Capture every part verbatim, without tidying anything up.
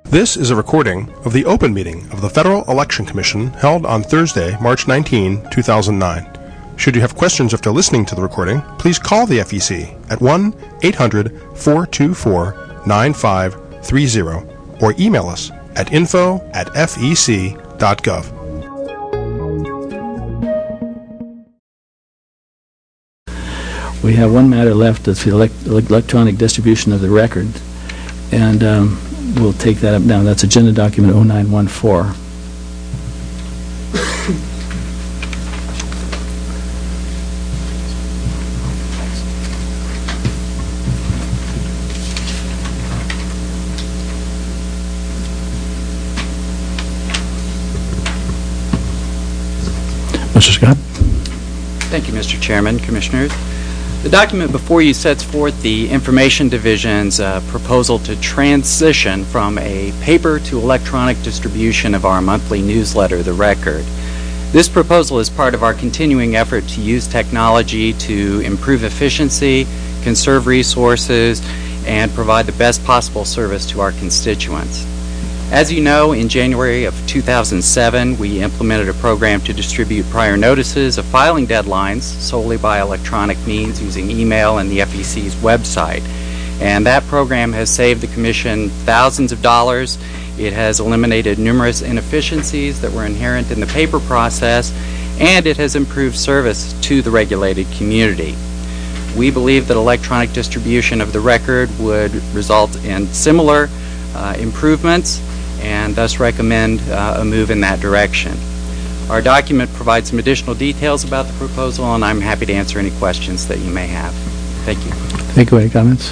This is a recording of the open meeting of the Federal Election Commission held on Thursday, March nineteenth, two thousand nine. Should you have questions after listening to the recording, please call the F E C at one eight hundred, four two four, nine five three zero or email us at info at f e c dot gov. We have one matter left, that's the elect electronic distribution of the record, and um, we'll take that up now. That's Agenda Document oh nine one four. Mister Scott. Thank you, Mister Chairman, Commissioners. The document before you sets forth the Information Division's uh, proposal to transition from a paper to electronic distribution of our monthly newsletter, The Record. This proposal is part of our continuing effort to use technology to improve efficiency, conserve resources, and provide the best possible service to our constituents. As you know, in January of two thousand seven, we implemented a program to distribute prior notices of filing deadlines solely by electronic means using email and the F E C's website. And that program has saved the Commission thousands of dollars. It has eliminated numerous inefficiencies that were inherent in the paper process, and it has improved service to the regulated community. We believe that electronic distribution of the record would result in similar uh, improvements, and thus recommend uh, a move in that direction. Our document provides some additional details about the proposal, and I'm happy to answer any questions that you may have. Thank you. Thank you. Any comments?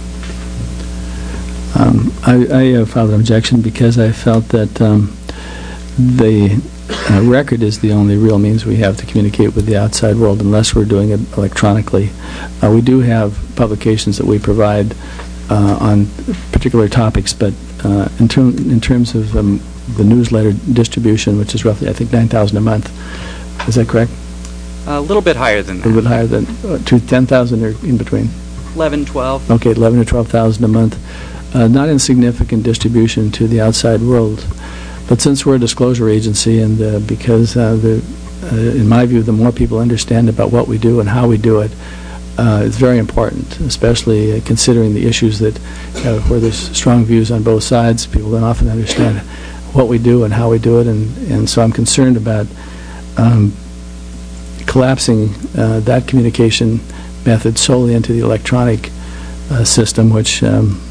Um, I, I uh, filed an objection because I felt that um, the uh, record is the only real means we have to communicate with the outside world unless we're doing it electronically. Uh, we do have publications that we provide uh, on particular topics, but Uh, in, term, in terms of um, the newsletter distribution, which is roughly, I think, nine thousand a month. Is that correct? A little bit higher than that. A little bit higher than uh, to ten thousand or in between? eleven, twelve. Okay, eleven or twelve thousand a month. Uh, not insignificant distribution to the outside world. But since we're a disclosure agency, and uh, because, uh, the, uh, in my view, the more people understand about what we do and how we do it, Uh, it's very important, especially uh, considering the issues that, uh, where there's strong views on both sides. People don't often understand what we do and how we do it, and, and so I'm concerned about um, collapsing uh, that communication method solely into the electronic uh, system, which um,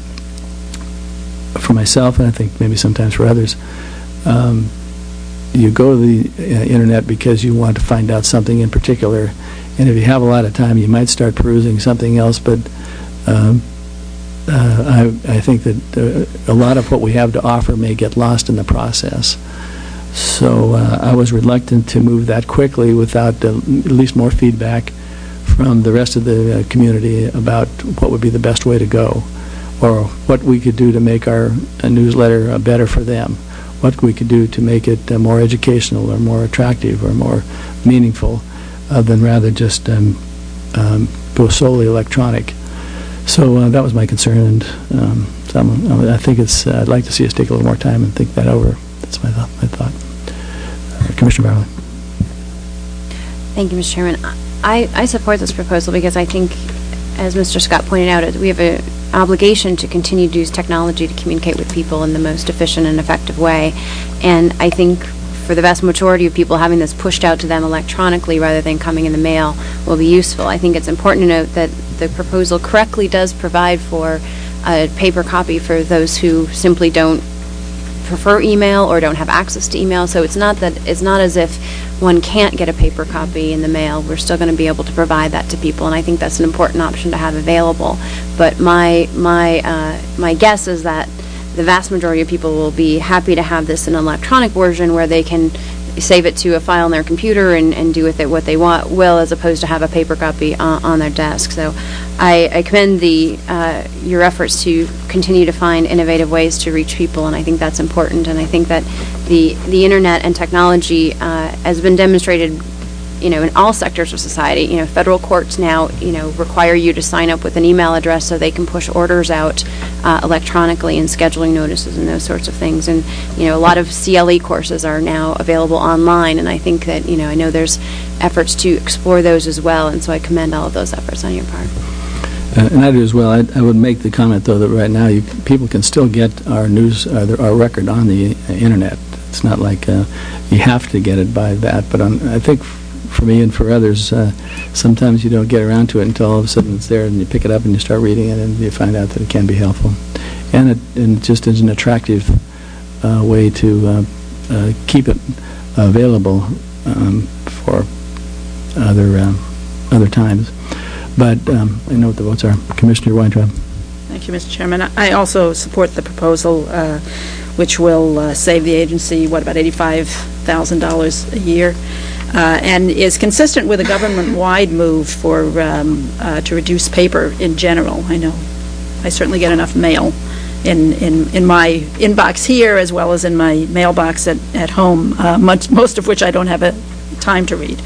for myself, and I think maybe sometimes for others, um, you go to the uh, Internet because you want to find out something in particular. And if you have a lot of time, you might start perusing something else, but um, uh, I, I think that uh, a lot of what we have to offer may get lost in the process. So uh, I was reluctant to move that quickly without uh, at least more feedback from the rest of the uh, community about what would be the best way to go, or what we could do to make our uh, newsletter uh, better for them, what we could do to make it uh, more educational or more attractive or more meaningful, Uh, than rather just um, um, go solely electronic. So uh, that was my concern, and um, so I'm, I think it's. Uh, I'd like to see us take a little more time and think that over. That's my thought. My thought. Uh, Commissioner Barley. Thank you, Mister Chairman. I, I support this proposal because I think, as Mister Scott pointed out, we have an obligation to continue to use technology to communicate with people in the most efficient and effective way, and I think for the vast majority of people, having this pushed out to them electronically rather than coming in the mail will be useful. I think it's important to note that the proposal correctly does provide for a paper copy for those who simply don't prefer email or don't have access to email. So it's not that it's not as if one can't get a paper copy in the mail. We're still going to be able to provide that to people, and I think that's an important option to have available. But my my uh, my guess is that the vast majority of people will be happy to have this in an electronic version where they can save it to a file on their computer and, and do with it what they want will, as opposed to have a paper copy on, on their desk. So I, I commend the uh, your efforts to continue to find innovative ways to reach people, and I think that's important. And I think that the, the Internet and technology uh, has been demonstrated you know, in all sectors of society. You know, federal courts now, you know, require you to sign up with an email address so they can push orders out uh, electronically and scheduling notices and those sorts of things. And, you know, a lot of C L E courses are now available online, and I think that, you know, I know there's efforts to explore those as well, and so I commend all of those efforts on your part. Uh, and I do as well. I, I would make the comment, though, that right now you, people can still get our news, uh, the, our record on the uh, Internet. It's not like uh, you have to get it by that. But on, I think for me and for others, uh, sometimes you don't get around to it until all of a sudden it's there, and you pick it up and you start reading it, and you find out that it can be helpful. And it, and it just is an attractive uh, way to uh, uh, keep it available um, for other, uh, other times. But um, I know what the votes are. Commissioner Weintraub. Thank you, Mister Chairman. I also support the proposal, uh, which will uh, save the agency, what, about eighty-five thousand dollars a year, uh, and is consistent with a government-wide move for um, uh, to reduce paper in general. I know I certainly get enough mail in, in, in my inbox here as well as in my mailbox at, at home, uh, much, most of which I don't have a time to read.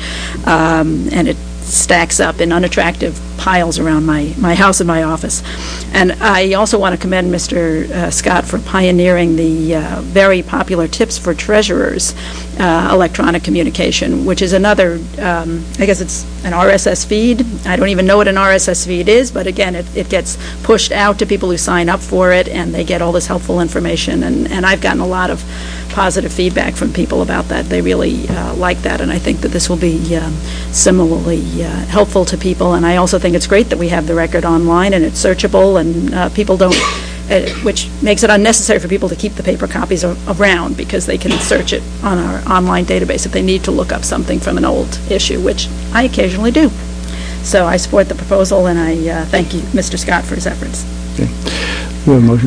Um, and it stacks up in unattractive piles around my, my house and my office. And I also want to commend Mister Uh, Scott for pioneering the uh, very popular Tips for Treasurers uh, electronic communication, which is another, um, I guess it's an R S S feed. I don't even know what an R S S feed is, but again, it, it gets pushed out to people who sign up for it, and they get all this helpful information. And, and I've gotten a lot of positive feedback from people about that. They really uh, like that, and I think that this will be um, similarly uh, helpful to people. And I also think it's great that we have the record online and it's searchable, and uh, people don't, uh, which makes it unnecessary for people to keep the paper copies a around, because they can search it on our online database if they need to look up something from an old issue, which I occasionally do. So I support the proposal, and I uh, thank you, Mister Scott, for his efforts. Okay. We have a motion.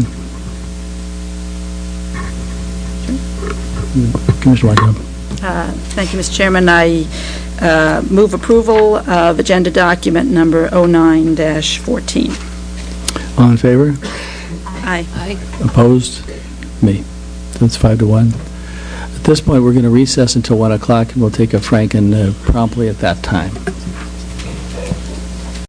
Commissioner Weintraub. Uh, thank you, Mister Chairman. I uh, move approval of agenda document number oh nine dash fourteen. All in favor? Aye. Aye. Opposed? Me. That's five to one. At this point, we're going to recess until one o'clock, and we'll take a Franken uh, promptly at that time.